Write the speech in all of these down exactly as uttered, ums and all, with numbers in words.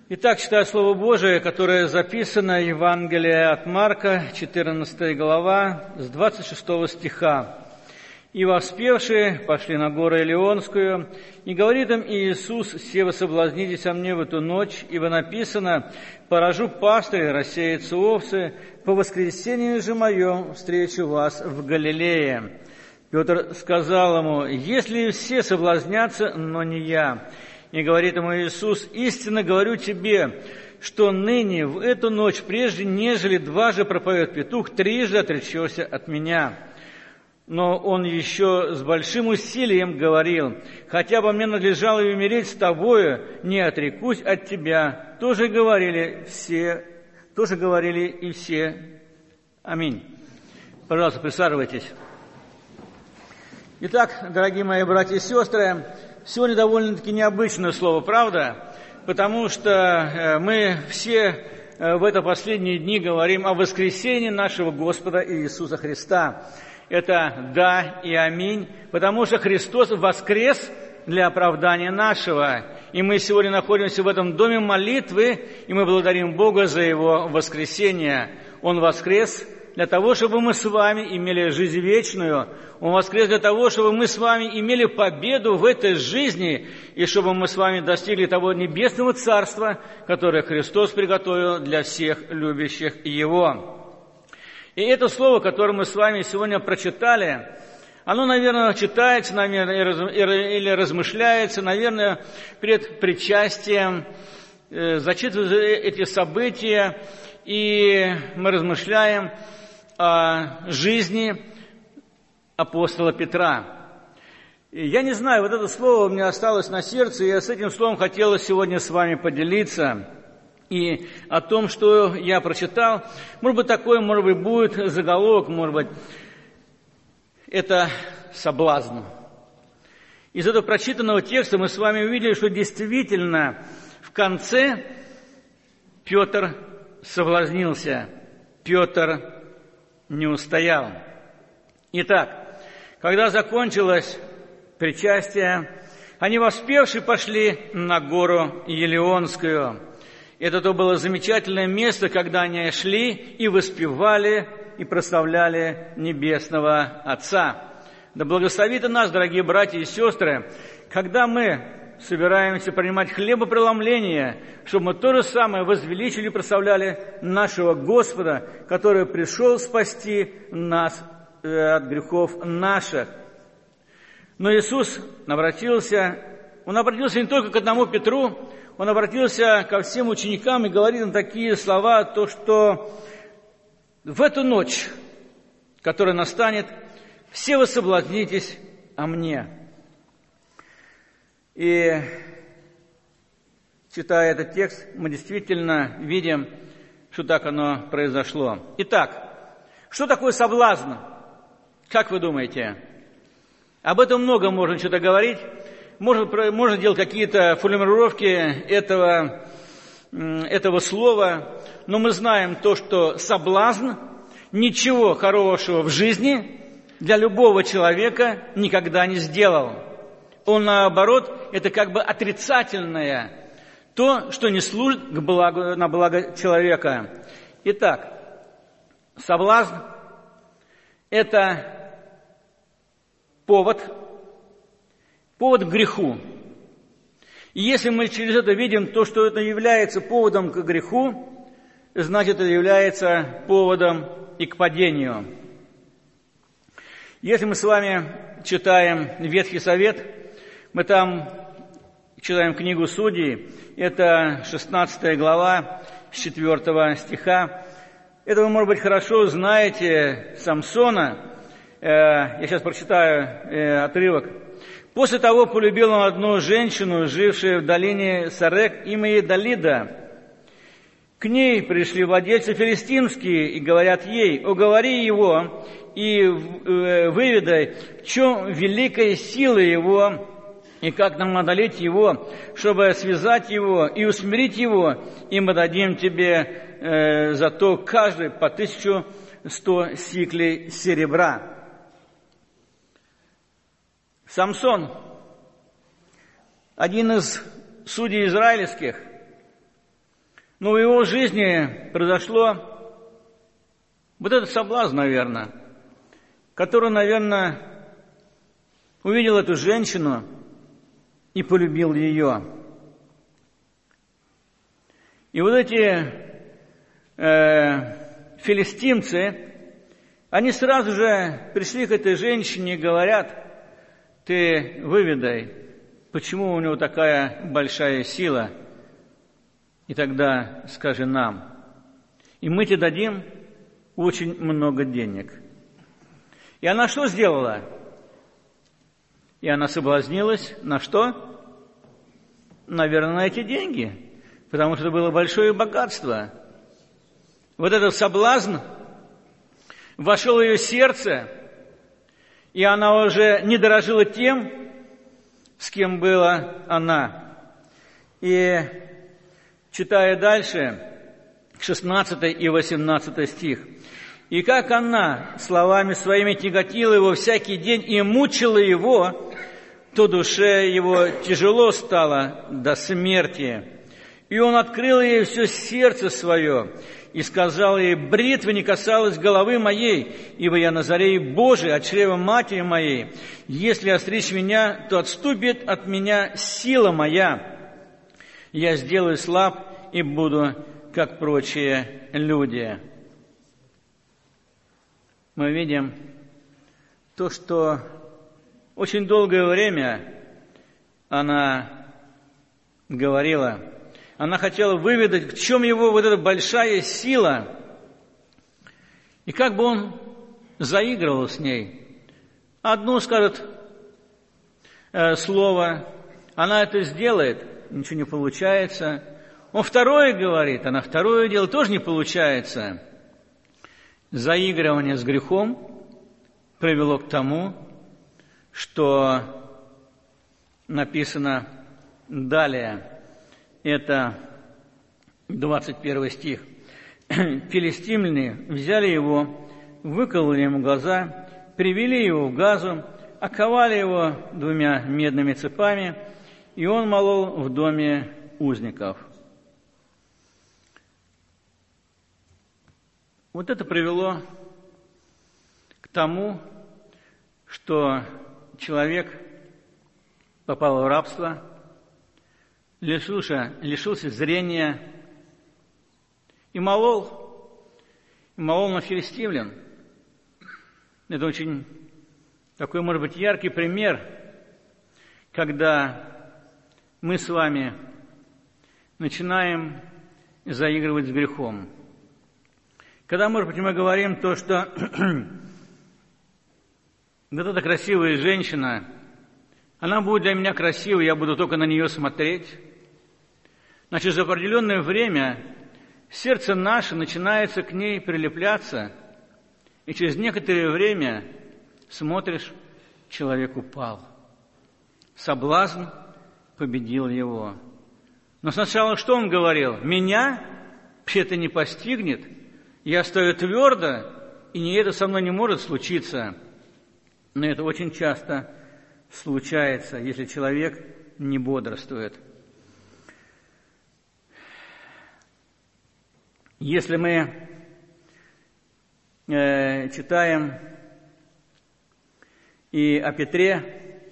Итак, читаю Слово Божие, которое записано в Евангелии от Марка, четырнадцатая глава, с двадцать шестого стиха. «И воспевшие пошли на гору Илионскую, и говорит им Иисус: «Се вы соблазнитесь о мне в эту ночь, ибо написано: поражу пастыря, рассеются овцы, по воскресению же моем встречу вас в Галилее». Петр сказал ему: «Если все соблазнятся, но не я». И говорит ему Иисус: «Истинно говорю тебе, что ныне, в эту ночь, прежде нежели дважды пропоет петух, трижды отречешься от меня». Но он еще с большим усилием говорил: «Хотя бы мне надлежало и умереть с тобою, не отрекусь от тебя». Тоже говорили все, тоже говорили и все. Аминь. Пожалуйста, присаживайтесь. Итак, дорогие мои братья и сестры, сегодня довольно-таки необычное слово, правда? Потому что мы все в это последние дни говорим о воскресении нашего Господа Иисуса Христа. Это «да» и «аминь», потому что Христос воскрес для оправдания нашего. И мы сегодня находимся в этом доме молитвы, и мы благодарим Бога за Его воскресение. Он воскрес для того, чтобы мы с вами имели жизнь вечную. Он воскрес для того, чтобы мы с вами имели победу в этой жизни, и чтобы мы с вами достигли того небесного царства, которое Христос приготовил для всех любящих Его. И это слово, которое мы с вами сегодня прочитали, оно, наверное, читается, наверное, или размышляется, наверное, перед причастием, зачитываются эти события, и мы размышляем о жизни апостола Петра. И я не знаю, вот это слово у меня осталось на сердце, и я с этим словом хотела сегодня с вами поделиться. И о том, что я прочитал, может быть, такой, может быть, будет заголовок, может быть, это соблазн. Из этого прочитанного текста мы с вами увидели, что действительно в конце Петр соблазнился, Петр не устоял. Итак, когда закончилось причастие, они воспевшие пошли на гору Елеонскую. Это то было замечательное место, когда они шли и воспевали, и прославляли Небесного Отца. Да благословит и нас, дорогие братья и сестры, когда мы собираемся принимать хлебопреломление, чтобы мы то же самое возвеличили и прославляли нашего Господа, который пришел спасти нас от грехов наших. Но Иисус обратился, Он обратился не только к одному Петру, Он обратился ко всем ученикам и говорит им такие слова, то, что в эту ночь, которая настанет, все вы соблазнитесь о мне. И, читая этот текст, мы действительно видим, что так оно произошло. Итак, что такое соблазн? Как вы думаете? Об этом много можно что-то говорить. Можно, можно делать какие-то формулировки этого, этого слова, но мы знаем то, что соблазн ничего хорошего в жизни для любого человека никогда не сделал. Он, наоборот, это как бы отрицательное, то, что не служит к благу, на благо человека. Итак, соблазн – это повод, повод к греху. И если мы через это видим то, что это является поводом к греху, значит, это является поводом и к падению. Если мы с вами читаем Ветхий Завет, мы там читаем книгу Судей, это шестнадцатая глава, с четвёртого стиха. Это вы, может быть, хорошо знаете Самсона. Я сейчас прочитаю отрывок. «После того полюбил он одну женщину, жившую в долине Сарек, имя ей Далида. К ней пришли владельцы филистимские и говорят ей: уговори его и выведай, в чем великая сила его, и как нам одолеть его, чтобы связать его и усмирить его, и мы дадим тебе э, за то каждый по тысячу сто сиклей серебра». Самсон, один из судей израильских, Но в его жизни произошло вот этот соблазн, наверное, который, наверное, увидел эту женщину и полюбил ее. И вот эти э, филистимцы, они сразу же пришли к этой женщине и говорят: ты выведай, почему у него такая большая сила, и тогда скажи нам, и мы тебе дадим очень много денег. И она что сделала? И она соблазнилась на что? Наверное, на эти деньги, потому что это было большое богатство. Вот этот соблазн вошел в ее сердце, и она уже не дорожила тем, с кем была она. И читая дальше, шестнадцатый и восемнадцатый стих. «И как она словами своими тяготила его всякий день и мучила его, то душе его тяжело стало до смерти. И он открыл ей все сердце свое и сказал ей: бритва не касалась головы моей, ибо я Назарей Божий от чрева матери моей. Если остричь меня, то отступит от меня сила моя. Я сделаю слаб и буду, как прочие люди». Мы видим то, что очень долгое время она говорила, она хотела выведать, в чем его вот эта большая сила, и как бы он заигрывал с ней. Одну скажет э, слово, она это сделает, ничего не получается. Он второе говорит, она второе делает, тоже не получается. Заигрывание с грехом привело к тому, что написано далее. Это двадцать первый стих. «Филистимляне взяли его, выкололи ему глаза, привели его в Газу, оковали его двумя медными цепами, и он молол в доме узников». Вот это привело к тому, что человек попал в рабство, лишился, лишился зрения и молол, и молол на филистимлян. Это очень такой, может быть, яркий пример, когда мы с вами начинаем заигрывать с грехом. Когда, может быть, мы говорим то, что вот эта красивая женщина, она будет для меня красивой, я буду только на нее смотреть. Значит, за определенное время сердце наше начинается к ней прилепляться, и через некоторое время смотришь, человек упал. Соблазн победил его. Но сначала что он говорил? Меня это не постигнет, я стою твердо, и ни это со мной не может случиться. Но это очень часто случается, если человек не бодрствует. Если мы э, читаем и о Петре,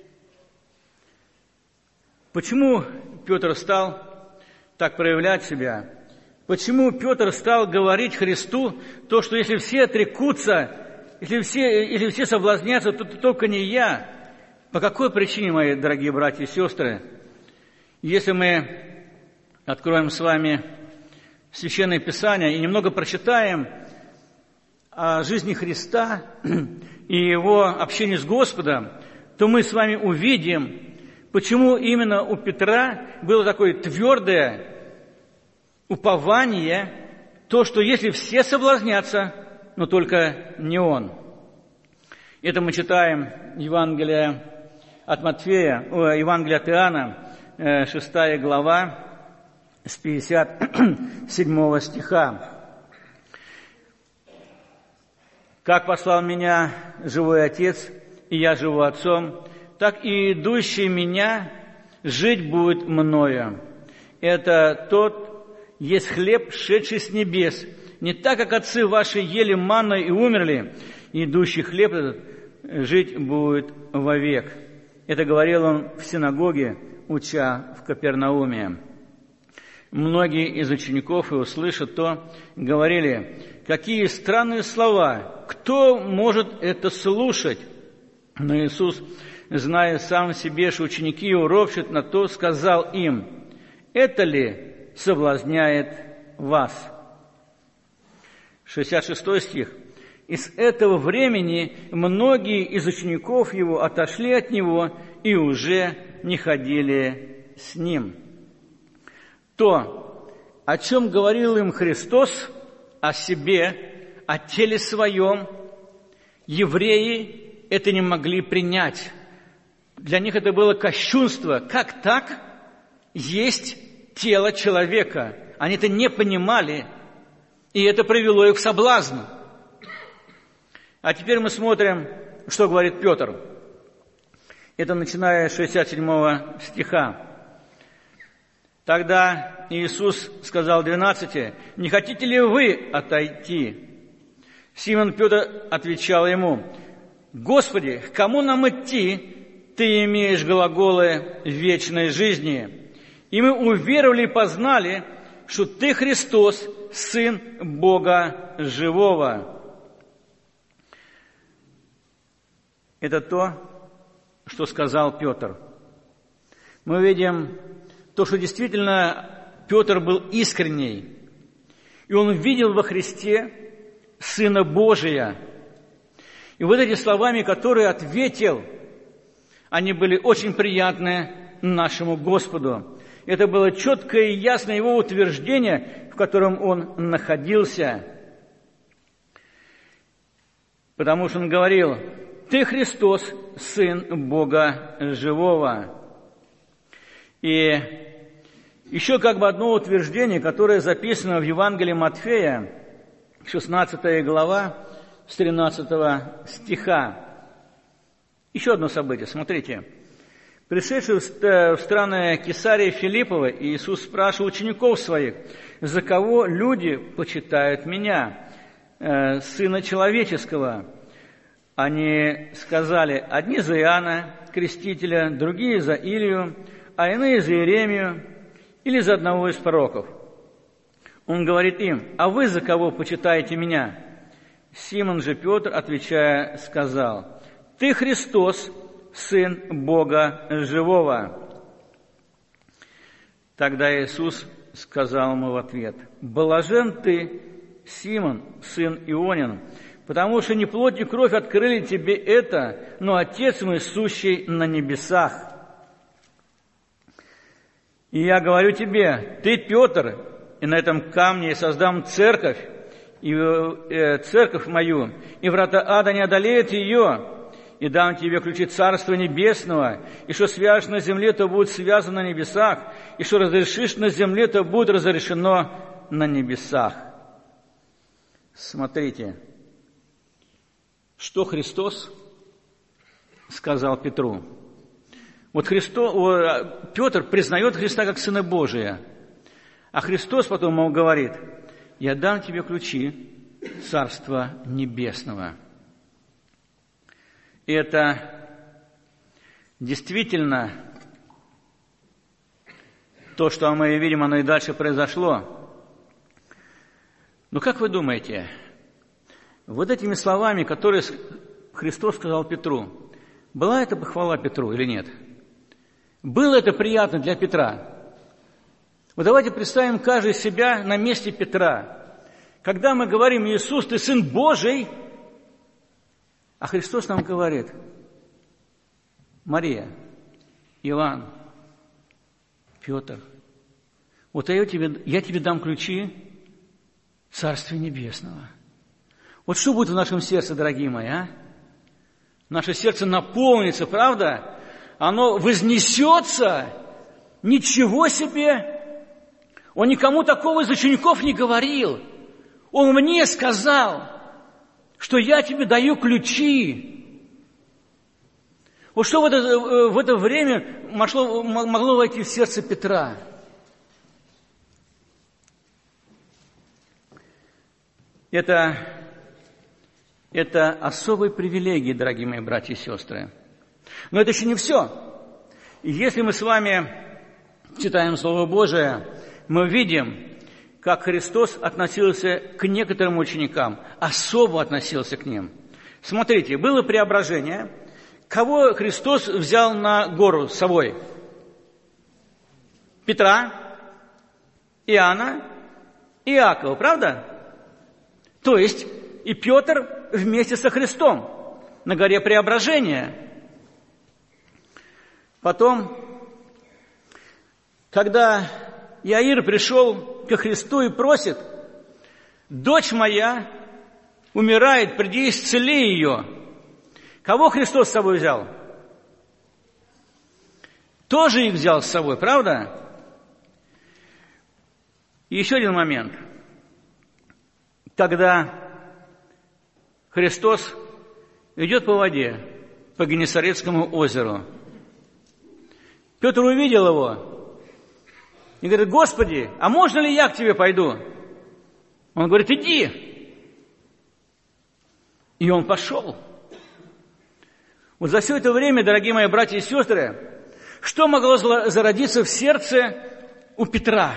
почему Петр стал так проявлять себя? Почему Петр стал говорить Христу то, что если все отрекутся, если все, если все соблазнятся, то, то только не я? По какой причине, мои дорогие братья и сестры? Если мы откроем с вами Священное Писание и немного прочитаем о жизни Христа и Его общении с Господом, то мы с вами увидим, почему именно у Петра было такое твердое упование, то, что если все соблазнятся, но только не он. Это мы читаем Евангелие от Матфея, о, Евангелие от Иоанна, шестая глава, с пятьдесят седьмого стиха. «Как послал меня живой Отец, и я живу Отцом, так и идущий меня жить будет мною. Это тот, есть хлеб, шедший с небес, не так, как отцы ваши ели манну и умерли, и идущий хлеб этот жить будет вовек». Это говорил он в синагоге, уча в Капернауме. Многие из учеников, и услышав то, говорили: «Какие странные слова! Кто может это слушать?» Но Иисус, зная сам себе, что ученики его ропщут на то, сказал им: «Это ли соблазняет вас?» шестьдесят шестой стих. «И с этого времени многие из учеников его отошли от него и уже не ходили с ним». То, о чем говорил им Христос, о себе, о теле своем, евреи это не могли принять. Для них это было кощунство. Как так есть тело человека? Они это не понимали, и это привело их к соблазну. А теперь мы смотрим, что говорит Петр. Это начиная с шестьдесят седьмого стиха. «Тогда Иисус сказал двенадцати: не хотите ли вы отойти?» Симон Петр отвечал ему: «Господи, к кому нам идти? Ты имеешь глаголы вечной жизни. И мы уверовали и познали, что Ты Христос, Сын Бога Живого». Это то, что сказал Петр. Мы видим то, что действительно Петр был искренний, и он видел во Христе Сына Божия. И вот эти словами, которые ответил, они были очень приятны нашему Господу. Это было четкое и ясное его утверждение, в котором он находился. Потому что он говорил: «Ты Христос, Сын Бога Живого». И еще как бы одно утверждение, которое записано в Евангелии Матфея, шестнадцатая глава, с тринадцатого стиха. Еще одно событие, смотрите. Пришедший в страны Кесарии Филиппова, Иисус спрашивал учеников своих: «За кого люди почитают меня, э, Сына Человеческого?» Они сказали: «Одни за Иоанна Крестителя, другие за Илию, а иные за Иеремию или за одного из пророков». Он говорит им: «А вы за кого почитаете меня?» Симон же Петр, отвечая, сказал: «Ты Христос, Сын Бога Живого». Тогда Иисус сказал ему в ответ: «Блажен ты, Симон, сын Ионин, потому что не плоть и кровь открыли тебе это, но Отец мой, сущий на небесах. И я говорю тебе: ты Петр, и на этом камне я создам церковь, и э, церковь мою, и врата ада не одолеют ее, и дам тебе ключи Царства Небесного, и что свяжешь на земле, то будет связано на небесах, и что разрешишь на земле, то будет разрешено на небесах». Смотрите, что Христос сказал Петру. Вот Христос, Петр признает Христа как Сына Божия, а Христос потом ему говорит: «Я дам тебе ключи Царства Небесного». И это действительно то, что мы видим, оно и дальше произошло. Но как вы думаете, вот этими словами, которые Христос сказал Петру, была это похвала Петру или нет? Было это приятно для Петра? Вот давайте представим каждый себя на месте Петра. Когда мы говорим: «Иисус, ты Сын Божий», а Христос нам говорит: «Мария, Иоанн, Петр, вот я тебе, я тебе дам ключи Царствия Небесного». Вот что будет в нашем сердце, дорогие мои, а? Наше сердце наполнится, правда? Оно вознесется. Ничего себе! Он никому такого из учеников не говорил. Он мне сказал, что я тебе даю ключи. Вот что в это, в это время могло, могло войти в сердце Петра? Это, это особые привилегии, дорогие мои братья и сестры. Но это еще не все. И если мы с вами читаем Слово Божие, мы видим, как Христос относился к некоторым ученикам, особо относился к ним. Смотрите, было преображение. Кого Христос взял на гору с собой? Петра, Иоанна, Иакова, правда? То есть и Петр вместе со Христом на горе Преображения. Потом, когда Иаир пришел ко Христу и просит: «Дочь моя умирает, приди исцели ее». Кого Христос с собой взял? Тоже их взял с собой, правда? И еще один момент. Когда Христос идет по воде, по Генесарецкому озеру, Петр увидел его и говорит: «Господи, а можно ли я к тебе пойду?» Он говорит: «Иди». И он пошел. Вот за все это время, дорогие мои братья и сестры, что могло зародиться в сердце у Петра?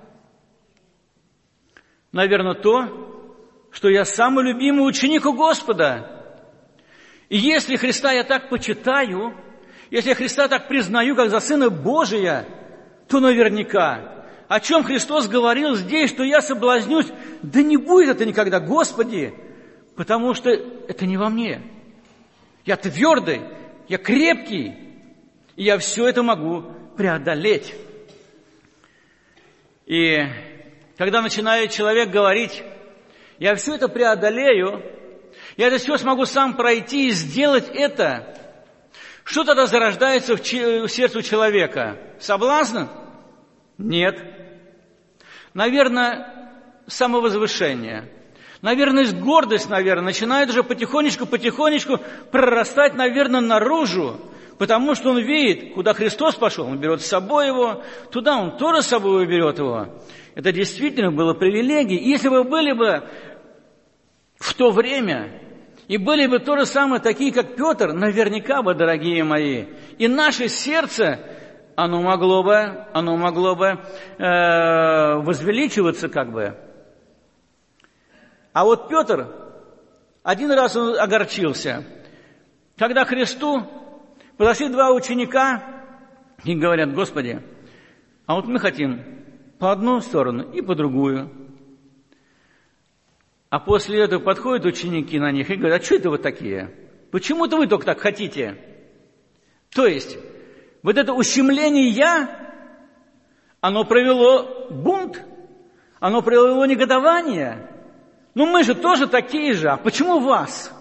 Наверное, то, что я самый любимый ученик у Господа. И если Христа я так почитаю, если я Христа так признаю, как за Сына Божия, то наверняка, о чем Христос говорил здесь, что я соблазнюсь, да не будет это никогда, Господи, потому что это не во мне. Я твердый, я крепкий, и я все это могу преодолеть. И когда начинает человек говорить: я все это преодолею, я это все смогу сам пройти и сделать это, что тогда зарождается в сердце человека? Соблазн? Нет. Наверное, самовозвышение. Наверное, гордость, наверное, начинает уже потихонечку-потихонечку прорастать, наверное, наружу, потому что он видит, куда Христос пошел, он берет с собой его, туда он тоже с собой берет его. Это действительно было привилегией. Если бы были бы в то время, и были бы то же самое такие, как Петр, наверняка бы, дорогие мои, и наше сердце, оно могло бы, оно могло бы э, возвеличиваться как бы. А вот Петр, один раз он огорчился, когда к Христу подошли два ученика и говорят: «Господи, а вот мы хотим по одну сторону и по другую». А после этого подходят ученики на них и говорят: «А что это вы такие? Почему-то вы только так хотите?» То есть, вот это ущемление «я», оно провело бунт, оно провело негодование. Ну мы же тоже такие же, а почему вас?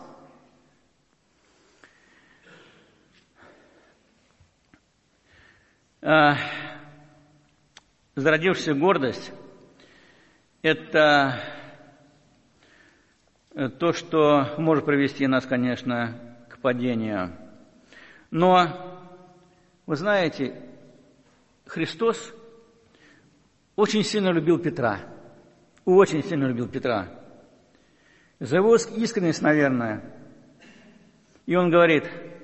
А, зародившаяся гордость – это то, что может привести нас, конечно, к падению. Но, вы знаете, Христос очень сильно любил Петра. Очень сильно любил Петра. За его искренность, наверное. И он говорит: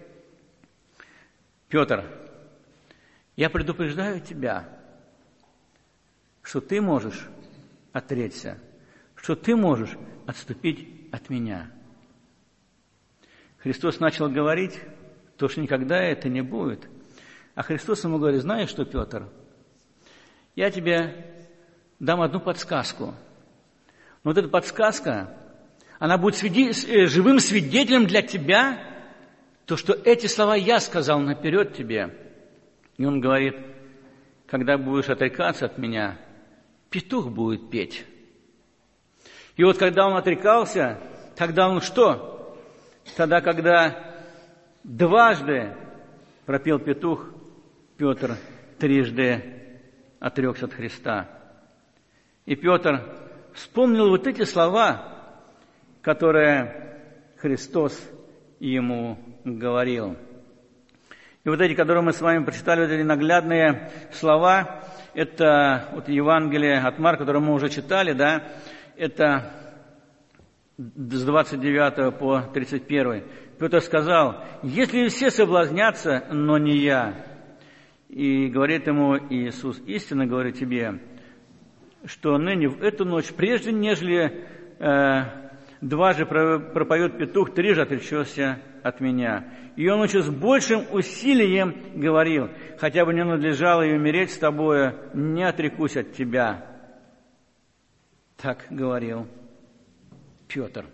«Петр, я предупреждаю тебя, что ты можешь отречься, что ты можешь отступить от меня». Христос начал говорить то, что никогда это не будет. А Христос ему говорит: «Знаешь что, Петр, я тебе дам одну подсказку. Но вот эта подсказка, она будет свиди- живым свидетелем для тебя, то, что эти слова я сказал наперед тебе». И он говорит: «Когда будешь отрекаться от меня, петух будет петь». И вот когда он отрекался, тогда он что? Тогда, когда дважды пропел петух, Петр трижды отрекся от Христа. И Петр вспомнил вот эти слова, которые Христос ему говорил. И вот эти, которые мы с вами прочитали, вот эти наглядные слова, это вот Евангелие от Марка, которое мы уже читали, да, это с двадцать девятого по тридцать первый, Петр сказал: «Если все соблазнятся, но не я». И говорит ему Иисус: «Истинно говорю тебе, что ныне в эту ночь, прежде нежели э, дважды пропоет петух, трижды отречешься от меня». И он еще с большим усилием говорил: «Хотя бы не надлежало и умереть с тобою, не отрекусь от тебя». Так говорил Петр.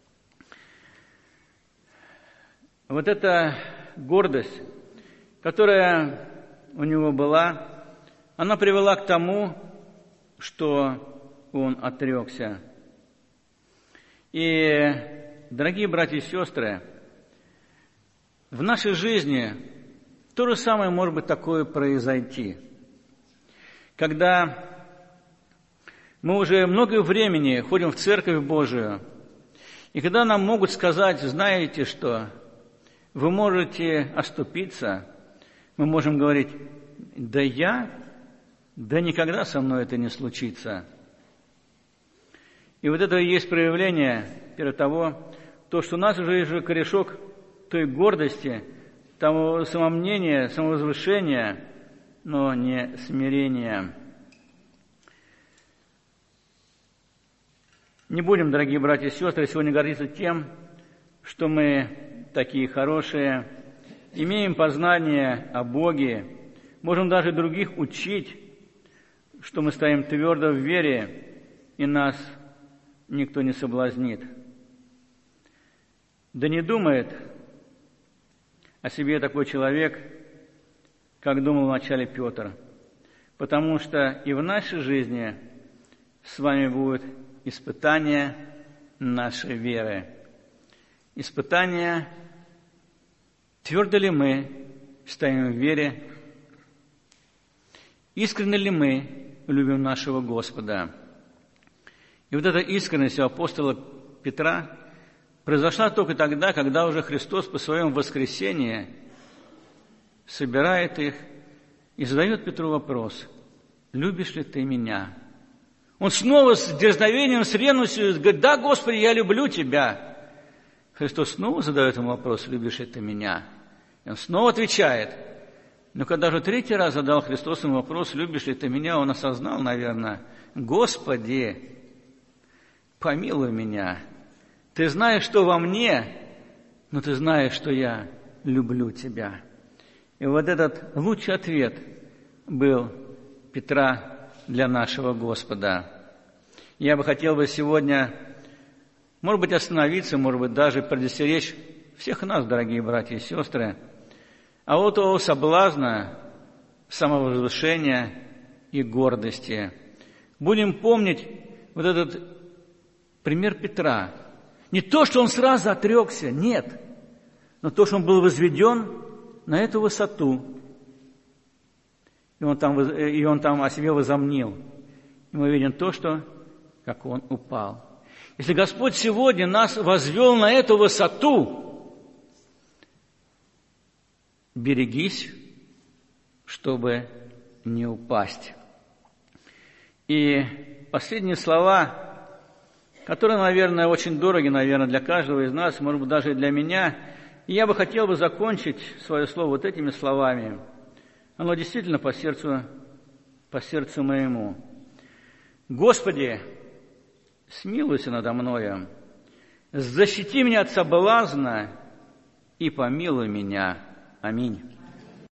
Вот эта гордость, которая у него была, она привела к тому, что он отрекся. И, дорогие братья и сестры, в нашей жизни то же самое может быть такое произойти. Когда мы уже много времени ходим в Церковь Божию, и когда нам могут сказать: знаете что, вы можете оступиться, мы можем говорить: да я, да никогда со мной это не случится. И вот это и есть проявление, первое, того, то, что у нас уже есть корешок той гордости, того самомнения, самовозвышения, но не смирения. Не будем, дорогие братья и сестры, сегодня гордиться тем, что мы такие хорошие, имеем познание о Боге, можем даже других учить, что мы стоим твердо в вере, и нас никто не соблазнит. Да не думает о себе такой человек, как думал вначале Петр, потому что и в нашей жизни с вами будет испытание нашей веры. Испытание, твердо ли мы стоим в вере, искренне ли мы любим нашего Господа. И вот эта искренность у апостола Петра произошла только тогда, когда уже Христос по своему воскресении собирает их и задает Петру вопрос: «Любишь ли ты меня?» Он снова с дерзновением, с ревностью говорит: «Да, Господи, я люблю Тебя». Христос снова задает ему вопрос: «Любишь ли ты меня?» И он снова отвечает. Но когда же третий раз задал Христос ему вопрос: «Любишь ли ты меня?», он осознал, наверное: «Господи, помилуй меня. Ты знаешь, что во мне, но ты знаешь, что я люблю Тебя». И вот этот лучший ответ был Петра для нашего Господа. Я бы хотел бы сегодня, может быть, остановиться, может быть, даже предостеречь всех нас, дорогие братья и сестры, а вот того соблазна, самовозвышения и гордости. Будем помнить вот этот пример Петра. Не то, что он сразу отрекся, нет, но то, что он был возведен на эту высоту, и он там, и он там о себе возомнил. И мы видим то, что, как он упал. Если Господь сегодня нас возвел на эту высоту, берегись, чтобы не упасть. И последние слова, которые, наверное, очень дороги, наверное, для каждого из нас, может быть, даже и для меня, и я бы хотел бы закончить свое слово вот этими словами. Оно действительно по сердцу, по сердцу моему. «Господи, смилуйся надо мною, защити меня от соблазна и помилуй меня». Аминь.